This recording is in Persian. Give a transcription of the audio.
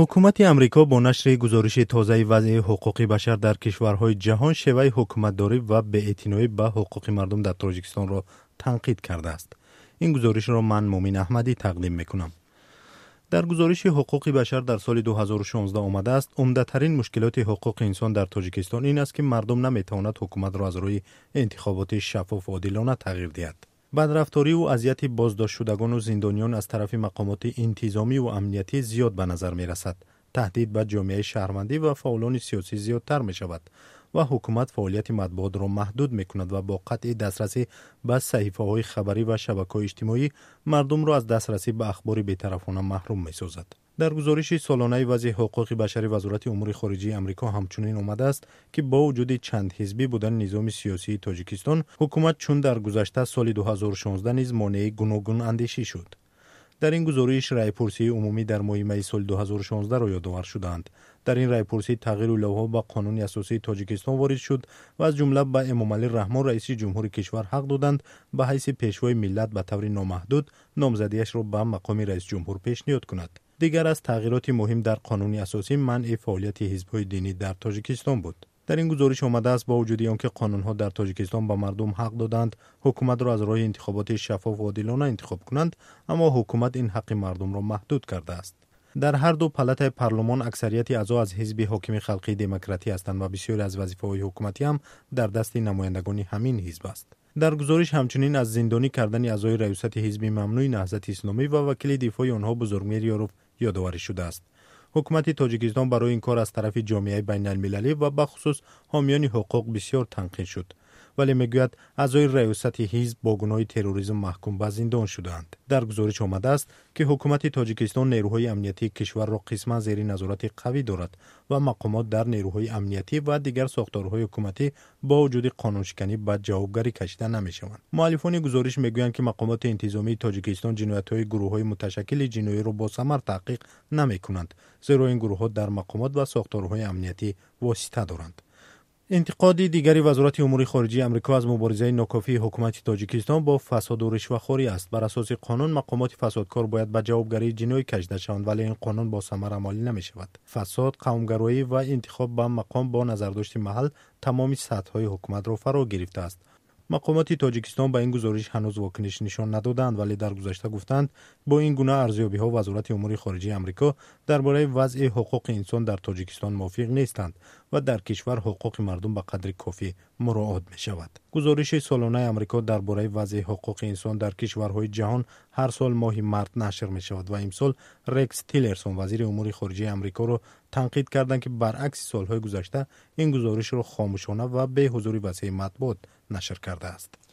حکومت امریکا با نشر گزارش تازه وضع حقوق بشر در کشورهای جهان شیوه حکومتداری و بی‌اعتنایی به حقوق مردم در تاجیکستان را تنقید کرده است. این گزارش را من مومن احمدی تقدیم میکنم. در گزارش حقوق بشر در سال 2016 آمده است عمده‌ترین مشکلات حقوق انسان در تاجیکستان این است که مردم نمیتواند حکومت را از روی انتخابات شفاف و عادلانه تغییر دهد. بدرفتاری و اذیت بازداشت شدگان و زندانیان از طرف مقامات انتظامی و امنیتی زیاد به نظر می رسد. تهدید به جامعه شهروندی و فعالان سیاسی زیادتر می شود و حکومت فعالیت مطبوعات را محدود می کند و با قطع دسترسی به صحیفه های خبری و شبکه‌های اجتماعی مردم را از دسترسی به اخبار بی‌طرفانه محروم می سازد. در گزارش سالانه وضع حقوق بشر وزارت امور خارجه آمریکا همچنین آمده است که با وجود چند حزبی بودن نظام سیاسی تاجیکستان، حکومت چون در گذشته سال 2016 نیز مانع گوناگون اندیشی شد. در این گزارش رایپرسی عمومی در ماه می سال 2016 را یادآور شدند. در این رایپرسی تغییر لوحه به قانون اساسی تاجیکستان وارد شد و از جمله به امامعلی رحمان رئیس جمهور کشور حق دادند به حیث پیشوای ملت به طور نامحدود نامزدیش را به مقام رئیس جمهور پیشنهاد کند. دیگر از تغییرات مهم در قانون اساسی منع فعالیت حزب‌های دینی در تاجیکستان بود. در این گزارش آمده است با وجود آنکه قانون‌ها در تاجیکستان به مردم حق دادند حکومت را از راه انتخابات شفاف و عادلانه انتخاب کنند، اما حکومت این حق مردم را محدود کرده است. در هر دو پالات پارلمان اکثریت اعضا از حزب حاکم خلقی دموکراتی هستند و بسیاری از وظیفه‌های حکومتی هم در دست نمایندگان همین حزب است. در گزارش همچنین از زندانی کردن اعضای ریاست حزب ممنوع نهضت اسلامی و وکیل دفاع آنها بزرگمیر یاروف یادآوری شده است. حکومت تاجیکستان برای این کار از طرف جامعه بین المللی و بخصوص حامیان حقوق بسیار تنقید شد، ولی میگوید اعضای ریاست حزب با گناه تروریسم محکوم به زندان شدند. در گزارش آمده است که حکومت تاجیکستان نیروهای امنیتی کشور را قسما زیر نظارت قوی دارد و مقامات در نیروهای امنیتی و دیگر ساختارهای حکومتی با وجود قانونشکنی به جوابگری کشیده نمیشوند. مؤلفان گزارش میگویند که مقامات انتظامی تاجیکستان جنایت‌های گروه‌های متشکل جنایی را با ثمر تحقیق نمی‌کنند، زیرا این گروه‌ها در مقامات و ساختارهای امنیتی واسطه دارند. انتقاد دیگری وزارت امور خارجه آمریکا از مبارزه ناکافی حکومت تاجیکستان با فساد و رشوه‌خوری است. بر اساس قانون مقامات فسادکار باید به جوابگری جنایی کشیده شوند، ولی این قانون با ثمر عملی نمی‌شود. فساد، قومگرایی و انتخاب به مقام با نظرداشت محل تمام سطح‌های حکومت را فرا گرفته است. مقامات تاجیکستان به این گزارش هنوز واکنش نشان ندادند، ولی در گذشته گفتند با این گونه ارزیابی‌ها وزارت امور خارجه آمریکا درباره وضع حقوق انسان در تاجیکستان موافق نیستند و در کشور حقوق مردم به قدر کافی مراعات می‌شود. گزارش سالانه آمریکا درباره وضع حقوق انسان در کشورهای جهان هر سال ماه مارس نشر می‌شود و امسال رکس تیلرسون وزیر امور خارجه آمریکا را تنقید کردند که برعکس سال‌های گذشته این گزارش را خاموشانه و به حضور وسیع مطبوعات نشر کرده است.